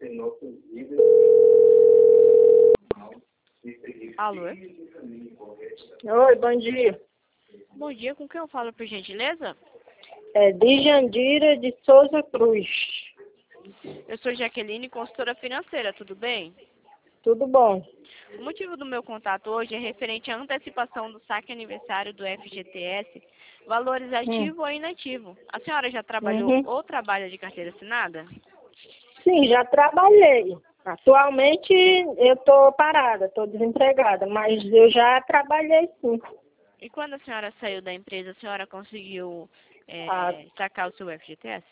Alô? Oi, bom dia. Bom dia, com quem eu falo, por gentileza? É de Jandira de Souza Cruz. Eu sou Jaqueline, consultora financeira, tudo bem? Tudo bom? O motivo do meu contato hoje é referente à antecipação do saque aniversário do FGTS, valores ativo ou inativo. A senhora já trabalhou ou trabalha de carteira assinada? Sim, já trabalhei. Atualmente eu estou parada, estou desempregada, mas eu já trabalhei sim. E quando a senhora saiu da empresa, a senhora conseguiu sacar o seu FGTS?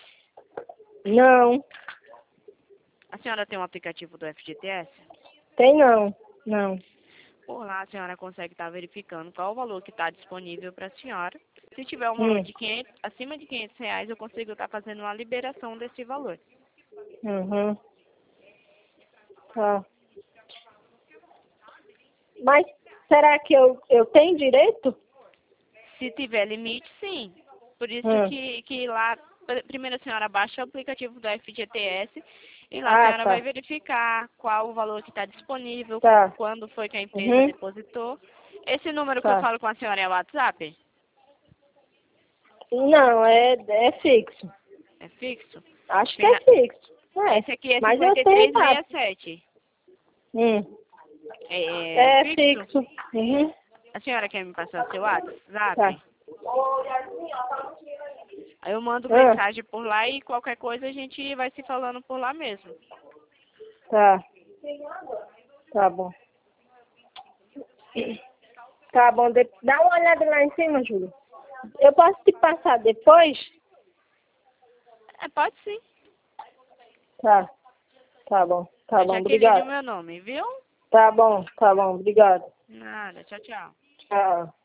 Não, A senhora tem um aplicativo do FGTS? tem não, não. Por lá a senhora consegue estar verificando qual o valor que está disponível para a senhora. Se tiver um valor de acima de R$ 500, eu consigo estar fazendo uma liberação desse valor. Tá. Mas será que eu tenho direito? Se tiver limite, sim. Por isso que lá, primeiro a senhora baixa o aplicativo do FGTS e lá a senhora vai verificar qual o valor que está disponível, quando foi que a empresa depositou. Esse número que eu falo com a senhora é o WhatsApp? Não, é fixo. É fixo? Acho que é fixo. Esse aqui é mas eu sei, 5367. É fixo. A senhora quer me passar seu WhatsApp? Tá. Aí eu mando mensagem por lá e qualquer coisa a gente vai se falando por lá mesmo. Tá. Tá bom. Tá bom. Dá uma olhada lá em cima, Júlia. Eu posso te passar depois? Pode sim. Tá. Tá bom. Tá bom, obrigado. o meu nome, viu? Tá bom, obrigado. Nada, tchau, tchau. Tchau.